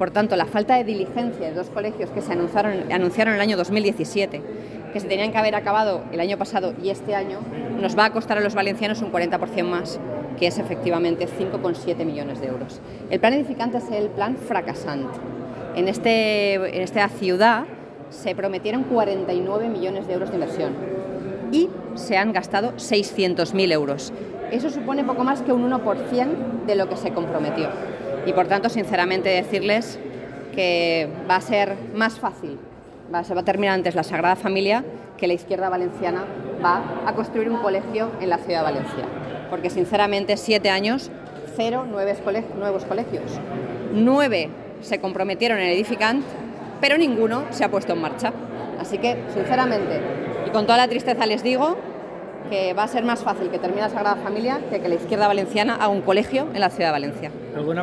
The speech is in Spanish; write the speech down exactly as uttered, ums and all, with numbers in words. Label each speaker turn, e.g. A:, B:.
A: Por tanto, la falta de diligencia de dos colegios que se anunciaron, anunciaron en el año dos mil diecisiete, que se tenían que haber acabado el año pasado y este año, nos va a costar a los valencianos un cuarenta por ciento más, que es efectivamente cinco coma siete millones de euros. El plan edificante es el plan fracasante. En, este, en esta ciudad se prometieron cuarenta y nueve millones de euros de inversión y se han gastado seiscientos mil euros. Eso supone poco más que un uno por ciento de lo que se comprometió. Y por tanto, sinceramente, decirles que va a ser más fácil, va, se va a terminar antes la Sagrada Familia que la izquierda valenciana va a construir un colegio en la ciudad de Valencia. Porque sinceramente, siete años, cero nuevos colegios. Nueve se comprometieron en edificant, pero ninguno se ha puesto en marcha. Así que, sinceramente, y con toda la tristeza les digo que va a ser más fácil que termine la Sagrada Familia que que la izquierda valenciana haga un colegio en la ciudad de Valencia.
B: ¿Alguna